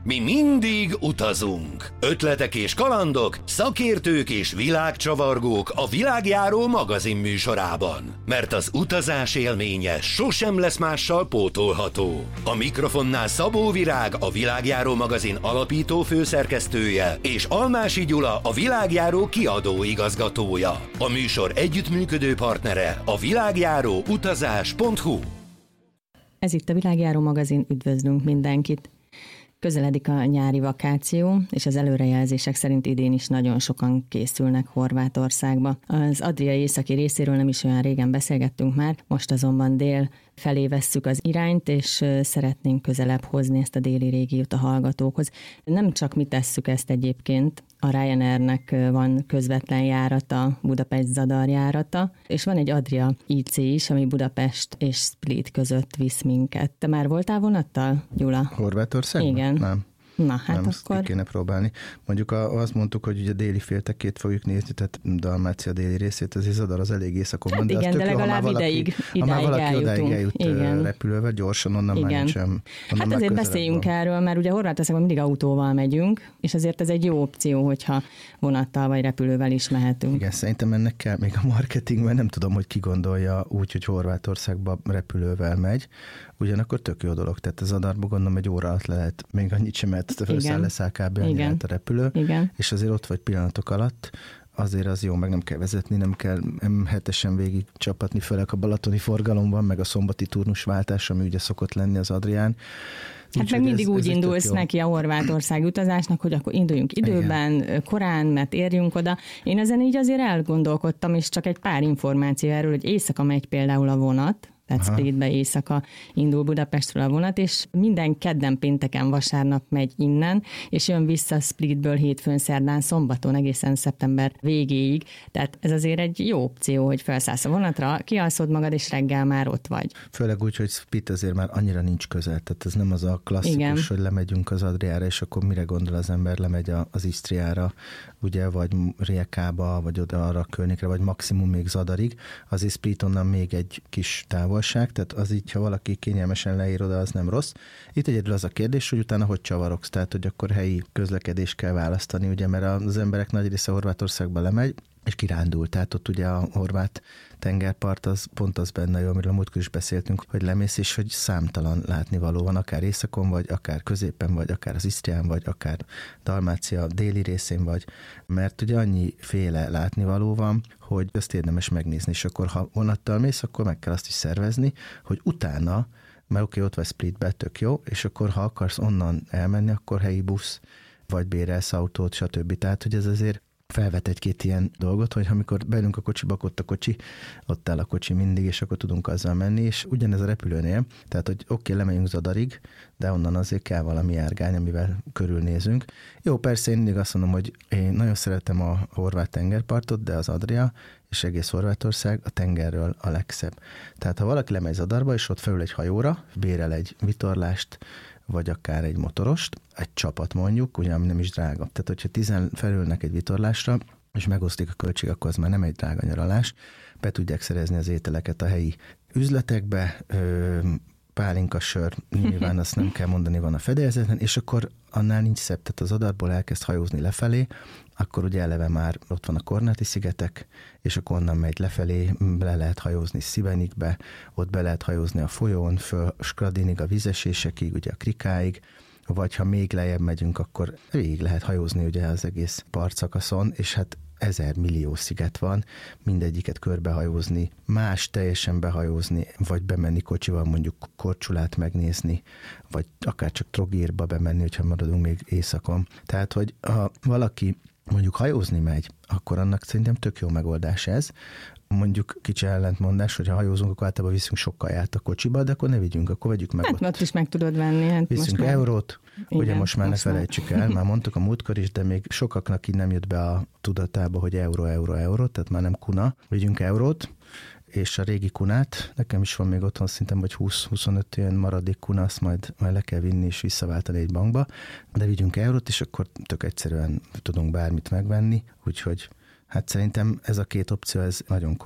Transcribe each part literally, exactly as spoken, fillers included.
Mi mindig utazunk. Ötletek és kalandok, szakértők és világcsavargók a Világjáró magazin műsorában. Mert az utazás élménye sosem lesz mással pótolható. A mikrofonnál Szabó Virág, a Világjáró magazin alapító főszerkesztője, és Almási Gyula, a Világjáró kiadó igazgatója. A műsor együttműködő partnere a világjáró utazás pont hu. Ez itt a Világjáró magazin, üdvözlünk mindenkit! Közeledik a nyári vakáció, és az előrejelzések szerint idén is nagyon sokan készülnek Horvátországba. Az Adria északi részéről nem is olyan régen beszélgettünk már, most azonban dél felé vesszük az irányt, és szeretnénk közelebb hozni ezt a déli régiót a hallgatókhoz. Nem csak mi tesszük ezt egyébként, a Ryanairnek van közvetlen járata, Budapest-Zadar járata, és van egy Adria í cé is, ami Budapest és Split között visz minket. Te már voltál vonattal, Gyula? Horvátországban? Igen. Nem. Na, hát nem, akkor... kéne próbálni. Mondjuk a, azt mondtuk, hogy ugye déli féltekét fogjuk nézni, tehát Dalmácia déli részét, az Zadar az elég északon van. Hát de igen, de legalább valaki, ideig, ha már valaki eljutunk. odáig eljut igen. repülővel, gyorsan onnan igen. már nincsen. Hát azért beszéljünk van. erről, mert ugye Horvátországban mindig autóval megyünk, és azért ez egy jó opció, hogyha vonattal vagy repülővel is mehetünk. Igen, szerintem ennek kell még a marketingben, nem tudom, hogy ki gondolja úgy, hogy Horvátországba repülővel megy. Ugyanakkor tök jó dolog, tehát az Zadarba gondolom egy óra alatt le lehet, még annyit sem, mert felszáll leszáll kb. Annyi lehet a repülő, igen. és azért ott vagy pillanatok alatt, azért az jó, meg nem kell vezetni, nem kell em hetesen végig csapatni, főleg a balatoni forgalomban, meg a szombati turnusváltás, ami ugye szokott lenni az Adrián. Hát úgy, meg mindig ez, úgy ez indulsz neki a Horvátország utazásnak, hogy akkor induljunk időben, igen. korán, mert érjünk oda. Én ezen így azért elgondolkodtam, és csak egy pár információ erről, hogy éjszaka megy például a vonat, tehát Splitbe éjszaka indul Budapestről a vonat, és minden kedden, pénteken, vasárnap megy innen, és jön vissza Splitből hétfőn, szerdán, szombaton, egészen szeptember végéig. Tehát ez azért egy jó opció, hogy felszállsz a vonatra, kialszod magad, és reggel már ott vagy. Főleg úgy, hogy Split azért már annyira nincs közel, tehát ez nem az a klasszikus, igen. hogy lemegyünk az Adriára, és akkor mire gondol az ember, lemegy az Isztriára, ugye, vagy Rijekába, vagy oda arra a környékre, vagy maximum még Zadarig. Az Split onnan még egy kis távol, tehát az így, ha valaki kényelmesen leír oda, az nem rossz. Itt egyedül az a kérdés, hogy utána hogy csavarogsz, tehát hogy akkor helyi közlekedést kell választani, ugye, mert az emberek nagy része Horvátországba lemegy, és kirándul, tehát ott ugye a horvát tengerpart az pont az benne jó, amiről a múltkor is beszéltünk, hogy lemész, és hogy számtalan látnivaló van, akár északon vagy, akár középen vagy, akár az Isztrián vagy, akár Dalmácia déli részén vagy, mert ugye annyi féle látnivaló van, hogy ezt érdemes megnézni, és akkor ha vonattal mész, akkor meg kell azt is szervezni, hogy utána, mert oké, ott vagy Splitbe, tök jó, és akkor ha akarsz onnan elmenni, akkor helyi busz, vagy bérelsz autót, stb. Tehát, hogy ez azért felvet egy-két ilyen dolgot, hogy amikor beülünk a kocsiba, akkor ott a kocsi, ott áll a kocsi mindig, és akkor tudunk azzal menni, és ugyanez a repülőnél, tehát, hogy oké, lemegyünk Zadarig, de onnan azért kell valami járgány, amivel körülnézünk. Jó, persze én mindig azt mondom, hogy én nagyon szeretem a horvát tengerpartot, de az Adria és egész Horvátország a tengerről a legszebb. Tehát, ha valaki lemegy Zadarba, és ott felül egy hajóra, bérel egy vitorlást, vagy akár egy motorost, egy csapat mondjuk, ugye, ami nem is drága. Tehát, hogyha tizen felülnek egy vitorlásra, és megosztik a költség, akkor az már nem egy drága nyaralás. Be tudják szerezni az ételeket a helyi üzletekbe, ö, pálinka sör, nyilván azt nem kell mondani, van a fedélzeten, és akkor annál nincs szebb, tehát az Zadarból elkezd hajózni lefelé, akkor ugye eleve már ott van a Kornáti-szigetek, és akkor onnan megy lefelé, le lehet hajózni Szibenikbe, ott be lehet hajózni a folyón, föl Skradinig, a vízesésekig, ugye a Krikáig, vagy ha még lejjebb megyünk, akkor végig lehet hajózni ugye az egész partszakaszon, és hát ezer millió sziget van, mindegyiket körbehajózni, más teljesen behajózni, vagy bemenni kocsival mondjuk Korcsulát megnézni, vagy akár csak Trogirba bemenni, hogyha maradunk még északon. Tehát, hogy ha valaki mondjuk hajózni megy, akkor annak szerintem tök jó megoldás ez. Mondjuk kicsi ellentmondás, hogy ha hajózunk, akkor általában viszünk sok kaját a kocsiba, de akkor ne vigyünk, akkor vegyük meg. Hát ott is meg tudod venni. Hát viszünk most eurót, igen, ugye most már most ne felejtsük el, már mondtuk a múltkor is, de még sokaknak így nem jut be a tudatába, hogy euró, euró, euró, tehát már nem kuna. Vigyünk eurót, és a régi kunát, nekem is van még otthon szintem, vagy húsz-huszonöt ilyen maradék kuna, azt majd, majd le kell vinni és visszaváltani egy bankba, de vigyünk eurót, és akkor tök egyszerűen tudunk bármit megvenni, úgyhogy hát szerintem ez a két opció, ez nagyon komoly.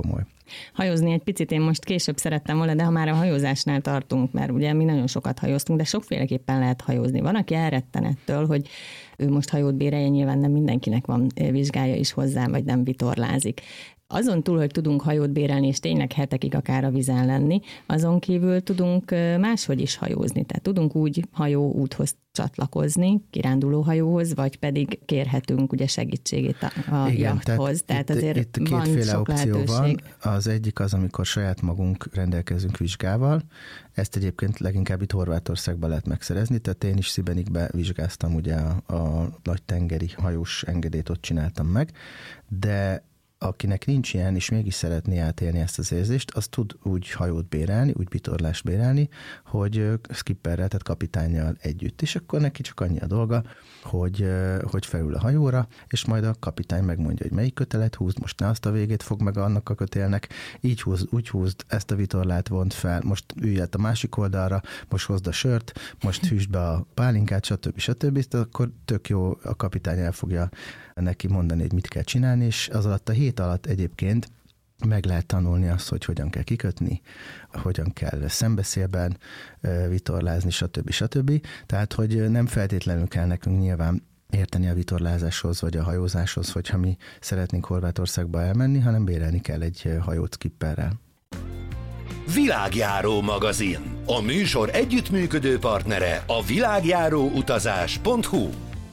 Hajózni egy picit én most később szerettem volna, de ha már a hajózásnál tartunk, mert ugye mi nagyon sokat hajóztunk, de sokféleképpen lehet hajózni. Van, aki elretten ettől, hogy ő most hajót bérelje, nyilván nem mindenkinek van vizsgája is hozzá, vagy nem vitorlázik. Azon túl, hogy tudunk hajót bérelni, és tényleg hetekig akár a vízen lenni, azon kívül tudunk máshogy is hajózni. Tehát tudunk úgy hajó úthoz csatlakozni, kiránduló hajóhoz, vagy pedig kérhetünk ugye segítségét a, a Igen, jachthoz. Tehát, tehát azért itt, itt van kétféle sok opció lehetőség. van. Az egyik az, amikor saját magunk rendelkezünk vizsgával. Ezt egyébként leginkább itt Horvátországban lehet megszerezni, tehát én is Szibenikbe vizsgáztam, ugye a, a nagy tengeri hajós engedélyt ott csináltam meg, de akinek nincs ilyen, és mégis szeretné átélni ezt az érzést, az tud úgy hajót bérelni, úgy vitorlást bérelni, hogy skipperrel, tehát kapitánnyal együtt. És akkor neki csak annyi a dolga, hogy, hogy felül a hajóra, és majd a kapitány megmondja, hogy melyik kötelet húzd, most ne azt a végét fog meg annak a kötélnek, így húzd, úgy húzd, ezt a vitorlát vont fel, most ülj át a másik oldalra, most hozd a sört, most hűsd be a pálinkát, stb. stb. Akkor tök jó, a kapitány el fogja neki mondani, hogy mit kell csinálni, és az alatt a hét alatt egyébként meg lehet tanulni azt, hogy hogyan kell kikötni, hogyan kell szembeszélben vitorlázni, stb. stb. Tehát, hogy nem feltétlenül kell nekünk nyilván érteni a vitorlázáshoz, vagy a hajózáshoz, hogyha mi szeretnénk Horvátországba elmenni, hanem bérelni kell egy hajót skipperrel. Világjáró magazin. A műsor együttműködő partnere a világjáróutazás pont hu.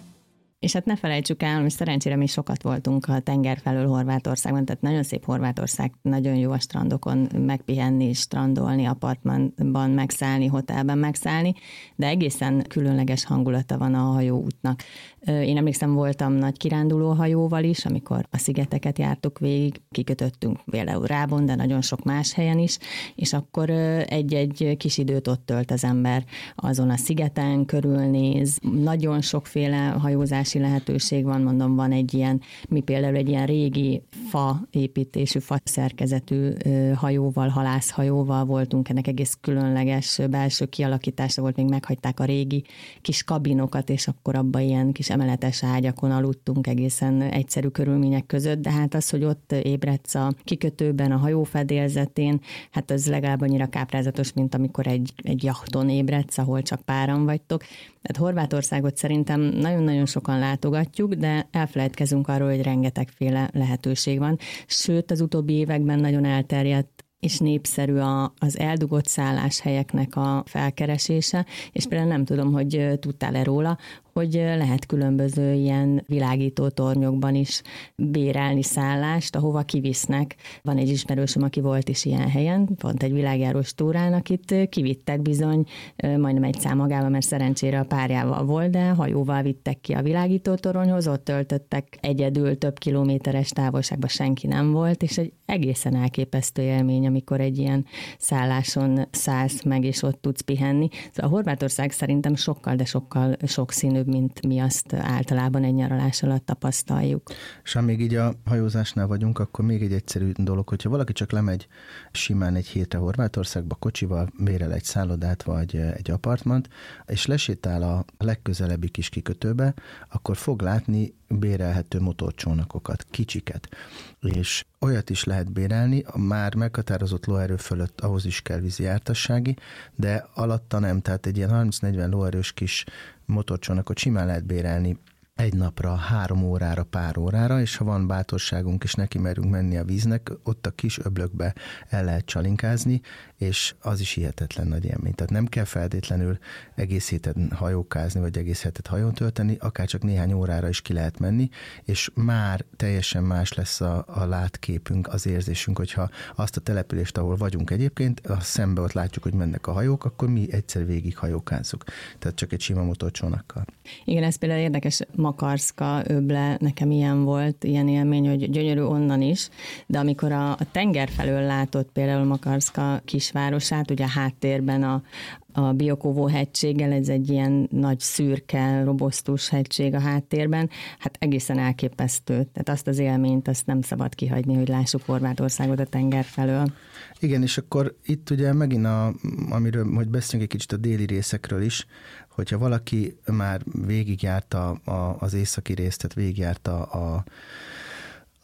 És hát ne felejtsük el, hogy szerencsére mi sokat voltunk a tenger felől Horvátországban, tehát nagyon szép Horvátország, nagyon jó a strandokon megpihenni, strandolni, apartmanban megszállni, hotelben megszállni, de egészen különleges hangulata van a hajóútnak. Én emlékszem, voltam nagy kiránduló hajóval is, amikor a szigeteket jártuk végig, kikötöttünk például Rábon, de nagyon sok más helyen is, és akkor egy-egy kis időt ott tölt az ember azon a szigeten, körülnéz, nagyon sokféle hajózás lehetőség van, mondom, van egy ilyen, mi például egy ilyen régi fa építésű, fa szerkezetű hajóval, halászhajóval voltunk, ennek egész különleges belső kialakítása volt, még meghagyták a régi kis kabinokat, és akkor abban ilyen kis emeletes ágyakon aludtunk egészen egyszerű körülmények között, de hát az, hogy ott ébredsz a kikötőben, a hajó fedélzetén, hát az legalább annyira káprázatos, mint amikor egy, egy jachton ébredsz, ahol csak páran vagytok. Tehát Horvátországot szerintem nagyon-nagyon sokan látogatjuk, de elfelejtkezünk arról, hogy rengetegféle lehetőség van. Sőt, az utóbbi években nagyon elterjedt és népszerű a, az eldugott szálláshelyeknek a felkeresése, és például nem tudom, hogy tudtál-e róla, hogy lehet különböző ilyen világító tornyokban is bérelni szállást, ahova kivisznek. Van egy ismerősöm, aki volt is ilyen helyen, pont egy világjárós túrán, akit kivittek bizony, majdnem egy szám magával, mert szerencsére a párjával volt, de hajóval vittek ki a világító toronyhoz, ott töltöttek egyedül több kilométeres távolságban, senki nem volt, és egy egészen elképesztő élmény, amikor egy ilyen szálláson szállsz meg, és ott tudsz pihenni. Szóval a Horvátország szerintem sokkal, de sokkal sokszínűbb, mint mi azt általában egy nyaralás alatt tapasztaljuk. És ha még így a hajózásnál vagyunk, akkor még egy egyszerű dolog, hogyha valaki csak lemegy simán egy hétre Horvátországba kocsival, bérel egy szállodát vagy egy apartmant, és lesétál a legközelebbi kis kikötőbe, akkor fog látni bérelhető motorcsónakokat, kicsiket. És olyat is lehet bérelni, a már meghatározott lóerő fölött ahhoz is kell vízi jártassági, de alatta nem, tehát egy ilyen harminc-negyven lóerős kis motorcsónakot simán lehet bérelni egy napra, három órára, pár órára, és ha van bátorságunk, és neki merünk menni a víznek, ott a kis öblökbe el lehet csalinkázni, és az is hihetetlen nagy élmény. Tehát nem kell feltétlenül egész hétet hajókázni, vagy egész hetet hajón tölteni, akár csak néhány órára is ki lehet menni, és már teljesen más lesz a, a látképünk, az érzésünk, hogyha azt a települést, ahol vagyunk egyébként, a szembe ott látjuk, hogy mennek a hajók, akkor mi egyszer végig hajókázzuk. Tehát csak egy sima motorcsónakkal. Igen, ez például érdekes, Makarszka öble, nekem ilyen volt, ilyen élmény, hogy gyönyörű onnan is, de amikor a, a tenger felől látott például Makarszka kisvárosát, ugye a háttérben a, a Biokovo hegységgel, ez egy ilyen nagy szürke, robosztus hegység a háttérben, hát egészen elképesztő. Tehát azt az élményt, azt nem szabad kihagyni, hogy lássuk Horvátországot a tenger felől. Igen, és akkor itt ugye megint, a, amiről, hogy beszéljünk egy kicsit a déli részekről is, hogyha valaki már végigjárta a, az északi részt, tehát végigjárta a,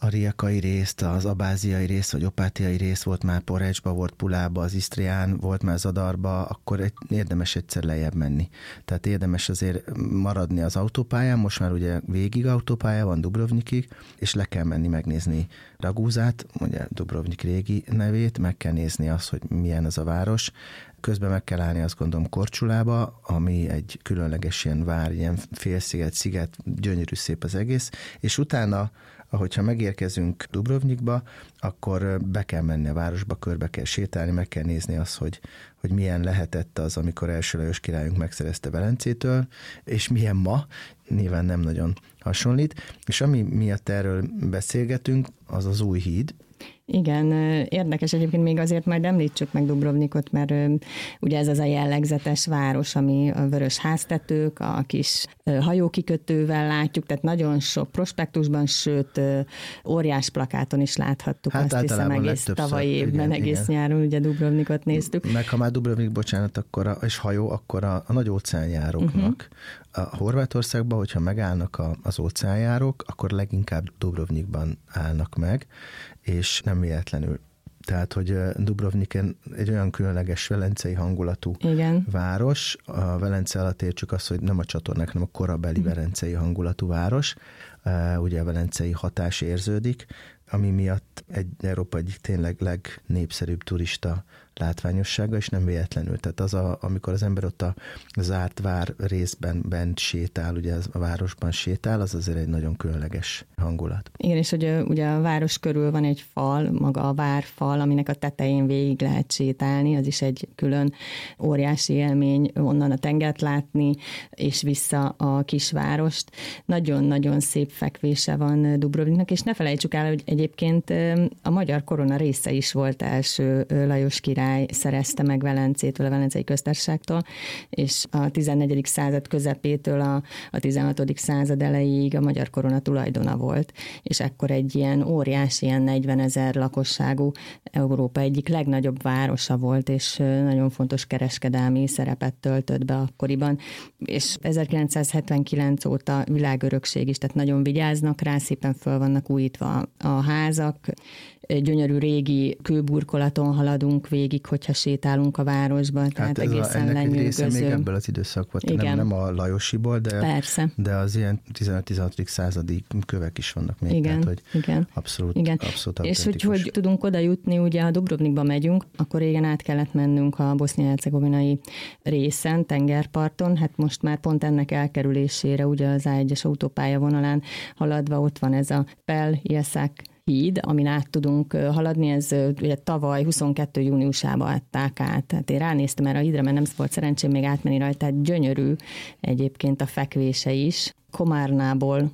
a rijekai részt, az abáziai részt, vagy opátiai részt, volt már Porecsba, volt Pulába, az Isztrián, volt már Zadarba, akkor egy, érdemes egyszer lejjebb menni. Tehát érdemes azért maradni az autópályán, most már ugye végig autópálya van Dubrovnikig, és le kell menni megnézni Ragúzát, ugye Dubrovnik régi nevét, meg kell nézni azt, hogy milyen az a város. Közben meg kell állni, azt gondolom, Korcsulába, ami egy különleges ilyen vár, ilyen félsziget, sziget, gyönyörű szép az egész, és utána, ahogyha megérkezünk Dubrovnikba, akkor be kell menni a városba, körbe kell sétálni, meg kell nézni azt, hogy, hogy milyen lehetett az, amikor első Lajos királyunk megszerezte Velencétől, és milyen ma, nyilván nem nagyon hasonlít, és ami miatt erről beszélgetünk, az az új híd. Igen, érdekes egyébként még azért majd említsük meg Dubrovnikot, mert ugye ez az a jellegzetes város, ami a vörös háztetők, a kis hajókikötővel látjuk, tehát nagyon sok prospektusban, sőt óriás plakáton is láthattuk, hát azt hiszem egész tavalyi évben, igen, egész igen. nyáron ugye Dubrovnikot néztük. Meg ha már Dubrovnik, bocsánat, akkor a, és hajó, akkor a, a nagy óceánjáróknak. Uh-huh. A Horvátországban, hogyha megállnak a, az óceánjárók, akkor leginkább Dubrovnikban állnak meg, és nem véletlenül. Tehát, hogy Dubrovnik egy olyan különleges velencei hangulatú igen. város. A Velence alatt értsük azt, hogy nem a csatornák, hanem a korabeli mm. velencei hangulatú város. Ugye a velencei hatás érződik, ami miatt egy Európa egyik tényleg legnépszerűbb turista látványossága, és nem véletlenül. Tehát az, a, amikor az ember ott a zárt vár részben bent sétál, ugye a városban sétál, az azért egy nagyon különleges hangulat. Igen, és hogy ugye a város körül van egy fal, maga a várfal, aminek a tetején végig lehet sétálni, az is egy külön óriási élmény, onnan a tengert látni, és vissza a kisvárost. Nagyon-nagyon szép fekvése van Dubrovniknak, és ne felejtsük el, hogy egyébként a magyar korona része is volt első Lajos király szerezte meg Velencétől, a Velencei Köztársaságtól, és a tizennegyedik század közepétől a, a tizenhatodik század elejéig a magyar korona tulajdona volt, és ekkor egy ilyen óriási, ilyen negyvenezer lakosságú Európa egyik legnagyobb városa volt, és nagyon fontos kereskedelmi szerepet töltött be akkoriban, és ezerkilencszázhetvenkilenc óta világörökség is, tehát nagyon vigyáznak rá, szépen föl vannak újítva a házak, gyönyörű régi kőburkolaton haladunk végig, hogyha sétálunk a városba, tehát hát egészen lenyűgöző. Még ebből az időszakból, nem, nem a Lajosiból, de, Persze. de az ilyen tizenöt-tizenhatodik századi kövek is vannak még, igen, tehát hogy igen. abszolút, igen. abszolút És hogy, hogy tudunk oda jutni, ugye ha Dubrovnikba megyünk, akkor régen át kellett mennünk a bosznia-hercegovinai részen, tengerparton, hát most már pont ennek elkerülésére, ugye az á egyes autópálya vonalán haladva ott van ez a Pel-Jesek híd, amin át tudunk haladni, ez ugye tavaly huszonkettő júniusában adták át. Tehát én ránéztem erre a hídra, mert nem volt szerencsém még átmenni rajta, tehát gyönyörű egyébként a fekvése is. Komárnából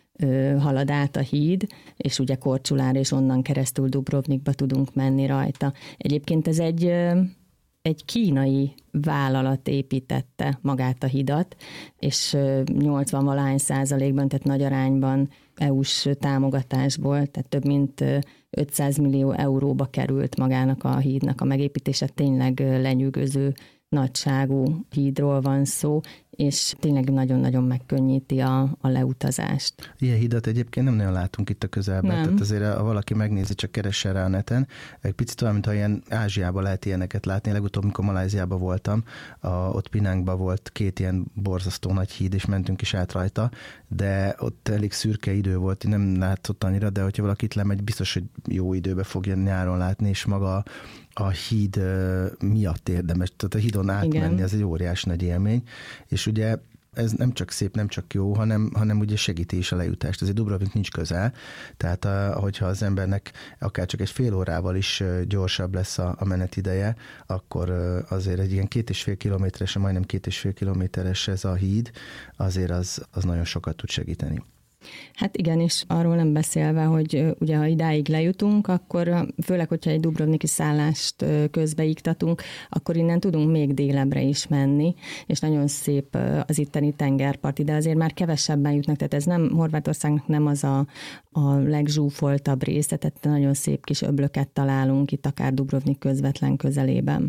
ö, halad át a híd, és ugye Korcsulára és onnan keresztül Dubrovnikba tudunk menni rajta. Egyébként ez egy, ö, egy kínai vállalat építette magát a hidat, és nyolcvan-valahány százalékban, tehát nagy arányban é u-s támogatásból, tehát több mint ötszáz millió euróba került magának a hídnak a megépítése, tényleg lenyűgöző nagyságú hídról van szó, és tényleg nagyon-nagyon megkönnyíti a, a leutazást. Ilyen hidat egyébként nem nagyon látunk itt a közelben, nem. Tehát azért, ha valaki megnézi, csak keressen rá a neten, egy picit olyan, mintha ilyen Ázsiában lehet ilyeneket látni. Legutóbb, amikor Malajziában voltam, a, ott Penangban volt két ilyen borzasztó nagy híd, és mentünk is át rajta, de ott elég szürke idő volt, nem látszott annyira, de hogyha valaki itt lemegy, biztos, hogy jó időbe fogja nyáron látni, és maga a híd miatt érdemes, tehát a hídon átmenni, igen. Ez egy óriás nagy élmény, és ugye ez nem csak szép, nem csak jó, hanem, hanem ugye segíti is a lejutást. Azért Dubrovnik nincs közel, tehát a, hogyha az embernek akár csak egy fél órával is gyorsabb lesz a, a menetideje, akkor azért egy ilyen két és fél kilométeres, majdnem két és fél kilométeres ez a híd, azért az, az nagyon sokat tud segíteni. Hát igen, és arról nem beszélve, hogy ugye ha idáig lejutunk, akkor főleg, hogyha egy dubrovniki szállást közbeiktatunk, akkor innen tudunk még délebbre is menni, és nagyon szép az itteni tengerparti, de azért már kevesebben jutnak, tehát ez nem, Horvátországnak nem az a, a legzsúfoltabb része, tehát nagyon szép kis öblöket találunk itt akár Dubrovnik közvetlen közelében.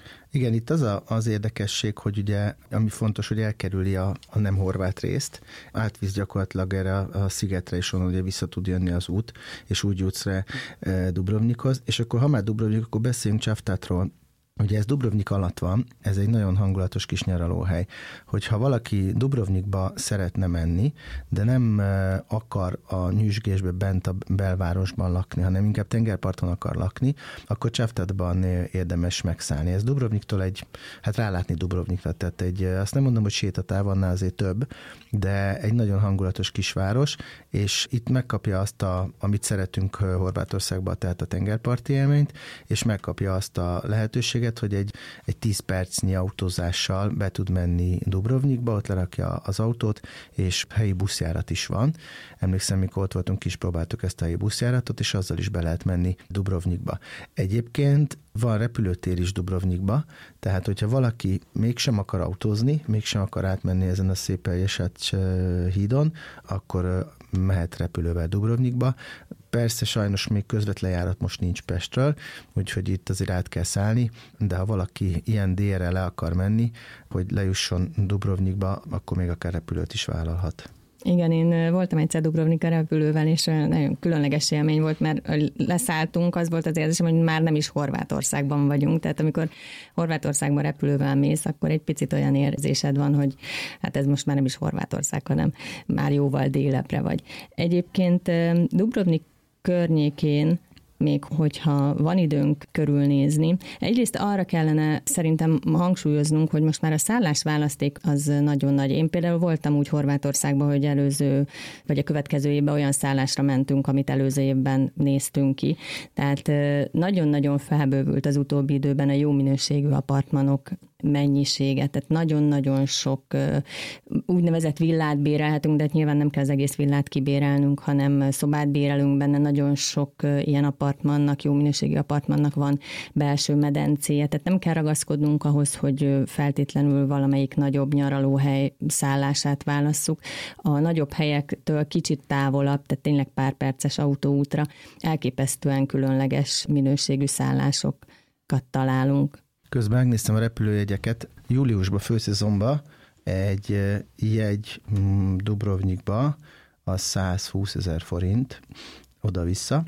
Igen, itt az a, az érdekesség, hogy ugye, ami fontos, hogy elkerüli a, a nem horvát részt, átvisz gyakorlatilag erre a, a szigetre, és onnan ugye vissza tud jönni az út, és úgy jutsz rá e, Dubrovnikhoz. És akkor, ha már Dubrovnik, akkor beszéljünk Cavtatról. Ugye ez Dubrovnik alatt van, ez egy nagyon hangulatos kis nyaralóhely. Hogyha valaki Dubrovnikba szeretne menni, de nem akar a nyüzsgésbe bent a belvárosban lakni, hanem inkább tengerparton akar lakni, akkor Cavtatban érdemes megszállni. Ez Dubrovniktól egy, hát rálátni Dubrovnikra, tehát egy, azt nem mondom, hogy sétatáv, annál azért több, de egy nagyon hangulatos kisváros, és itt megkapja azt, a, amit szeretünk Horvátországban, tehát a tengerparti élményt, és megkapja azt a lehetőséget, hogy egy, egy tíz percnyi autózással be tud menni Dubrovnikba, ott lerakja az autót, és helyi buszjárat is van. Emlékszem, mikor ott voltunk, is próbáltuk ezt a helyi buszjáratot, és azzal is be lehet menni Dubrovnikba. Egyébként van repülőtér is Dubrovnikba, tehát hogyha valaki mégsem akar autózni, mégsem akar átmenni ezen a szép Jesecs hídon, akkor mehet repülővel Dubrovnikba. Persze sajnos még közvetlen járat most nincs Pestről, úgyhogy itt azért át kell szállni, de ha valaki ilyen délre le akar menni, hogy lejusson Dubrovnikba, akkor még akár repülőt is vállalhat. Igen, én voltam egyszer Dubrovnika repülővel, és nagyon különleges élmény volt, mert leszálltunk, az volt az érzésem, hogy már nem is Horvátországban vagyunk, tehát amikor Horvátországban repülővel mész, akkor egy picit olyan érzésed van, hogy hát ez most már nem is Horvátország, hanem már jóval délepre vagy. Egyébként Dubrovnik környékén, még hogyha van időnk körülnézni. Egyrészt arra kellene szerintem hangsúlyoznunk, hogy most már a szállásválaszték az nagyon nagy. Én például voltam úgy Horvátországban, hogy előző, vagy a következő évben olyan szállásra mentünk, amit előző évben néztünk ki. Tehát nagyon-nagyon felbővült az utóbbi időben a jó minőségű apartmanok mennyisége, tehát nagyon-nagyon sok úgynevezett villát bérelhetünk, de hát nyilván nem kell az egész villát kibérelnünk, hanem szobát bérelünk benne, nagyon sok ilyen apartmannak, jó minőségű apartmannak van belső medencéje, tehát nem kell ragaszkodnunk ahhoz, hogy feltétlenül valamelyik nagyobb nyaralóhely szállását válasszuk. A nagyobb helyektől kicsit távolabb, tehát tényleg pár perces autóútra elképesztően különleges minőségű szállásokat találunk. Közben megnéztem a repülőjegyeket. Júliusban, főszezonban egy jegy Dubrovnikba az százhúszezer forint oda-vissza.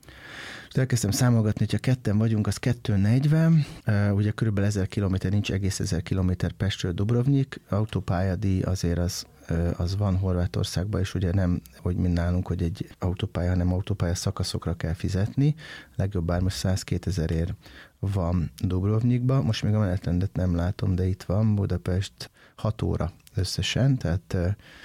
És elkezdtem számolgatni, hogyha ketten vagyunk, az kétszáznegyven, ugye körülbelül ezer kilométer, nincs egész ezer kilométer Pestről Dubrovnik, autópályadíj azért az, az van Horvátországban, és ugye nem, hogy mint nálunk, hogy egy autópálya, hanem autópálya szakaszokra kell fizetni, legjobb bár most százkétezer-ért van Dubrovnikba, most még a menetrendet nem látom, de itt van Budapest hat óra összesen, tehát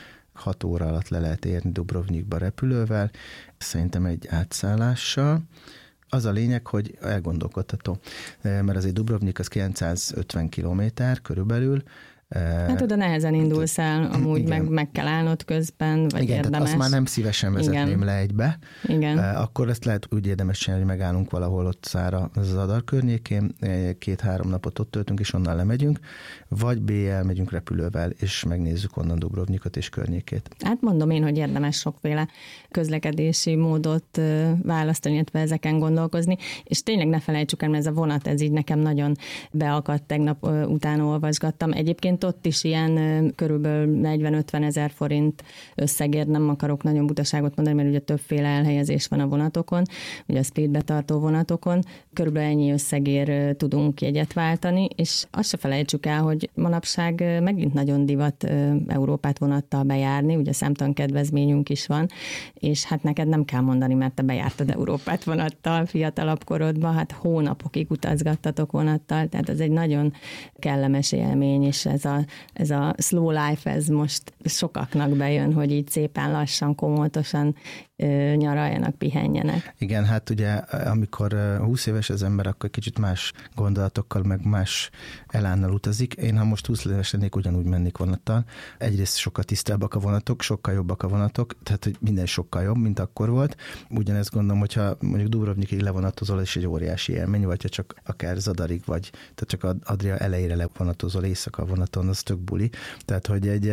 hat óra alatt le lehet érni Dubrovnikba repülővel, szerintem egy átszállással. Az a lényeg, hogy elgondolkodható, mert azért Dubrovnik az kilencszázötven kilométer körülbelül. Hát oda nehezen indulsz el, amúgy meg, meg kell állnod közben, vagy igen, érdemes. Tehát azt már nem szívesen vezetném igen. le egybe. Igen. Akkor ezt lehet úgy érdemes csinálni, hogy megállunk valahol ott szára az Adar környékén, két-három napot ott töltünk, és onnan lemegyünk, vagy B elmegyünk repülővel, és megnézzük onnan Dubrovnikot és környékét. Hát mondom én, hogy érdemes sokféle közlekedési módot választani, illetve ezeken gondolkozni, és tényleg ne felejtsük el, mert ez a vonat, ez így nekem nagyon beakadt, tegnap utána olvasgattam. Egyébként ott is ilyen körülbelül negyven-ötven ezer forint összegért, nem akarok nagyon butaságot mondani, mert ugye többféle elhelyezés van a vonatokon, ugye a speedbe tartó vonatokon, körülbelül ennyi összegért tudunk jegyet váltani, és azt se felejtsük el, hogy manapság megint nagyon divat Európát vonattal bejárni, ugye számtalan kedvezményünk is van, és hát neked nem kell mondani, mert te bejártad Európát vonattal fiatalabb korodban, hát hónapokig utazgattatok vonattal, tehát ez egy nagyon kellemes élmény, és ez a, ez a slow life, ez most sokaknak bejön, hogy így szépen lassan, komótosan nyaraljanak, pihenjenek. Igen, hát ugye amikor húsz éves az ember, akkor kicsit más gondolatokkal, meg más elánnal utazik. Én, ha most húsz éves lennék, ugyanúgy mennék vonattal. Egyrészt sokkal tisztábbak a vonatok, sokkal jobbak a vonatok, tehát hogy minden sokkal jobb, mint akkor volt. Ugyanezt gondolom, hogyha mondjuk Dubrovnikig levonatozol, és egy óriási élmény, vagy ha csak akár Zadarig, vagy tehát csak Adria elejére levonatozol éjszaka vonaton, az tök buli. Tehát, hogy egy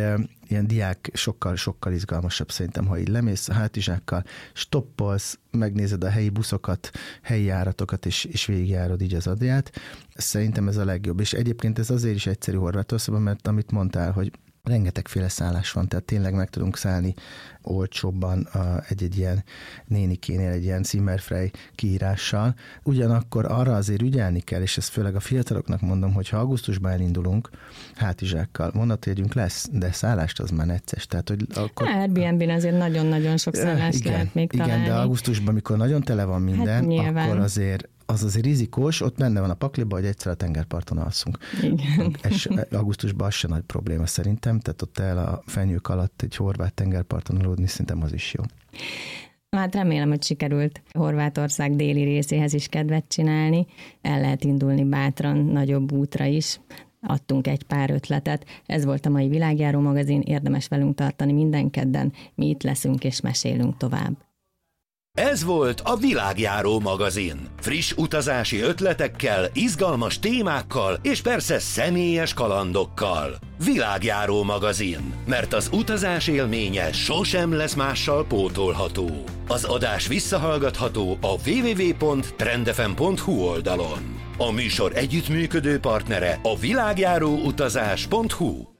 ilyen diák sokkal-sokkal izgalmasabb szerintem, ha így lemész a hátizsákkal, stoppolsz, megnézed a helyi buszokat, helyi járatokat, és, és végigjárod így az Adriát. Szerintem ez a legjobb. És egyébként ez azért is egyszerű Horvátországban, mert amit mondtál, hogy rengetegféle szállás van, tehát tényleg meg tudunk szállni olcsóbban egy-egy ilyen nénikénél, egy ilyen Zimmerfrei kiírással. Ugyanakkor arra azért ügyelni kell, és ezt főleg a fiataloknak mondom, hogy ha augusztusban elindulunk hátizsákkal, vonatjegyünk lesz, de szállást az már necces. Tehát, hogy akkor... Airbnb-n azért nagyon-nagyon sok szállást igen, lehet még igen, találni. de augusztusban, amikor nagyon tele van minden, hát akkor azért az azért rizikós, ott benne van a pakliba, hogy egyszer a tengerparton alszunk. Igen. És augusztusban az se nagy probléma szerintem, tehát ott el a fenyők alatt egy horvát tengerparton aludni, szerintem az is jó. Hát remélem, hogy sikerült Horvátország déli részéhez is kedvet csinálni. El lehet indulni bátran, nagyobb útra is. Adtunk egy pár ötletet. Ez volt a mai Világjáró magazin, érdemes velünk tartani minden kedden. Mi itt leszünk és mesélünk tovább. Ez volt a Világjáró magazin. Friss utazási ötletekkel, izgalmas témákkal és persze személyes kalandokkal. Világjáró magazin, mert az utazás élménye sosem lesz mással pótolható. Az adás visszahallgatható a double-u double-u double-u pont trendfm pont hu oldalon. A műsor együttműködő partnere a világjáró utazás pont hu.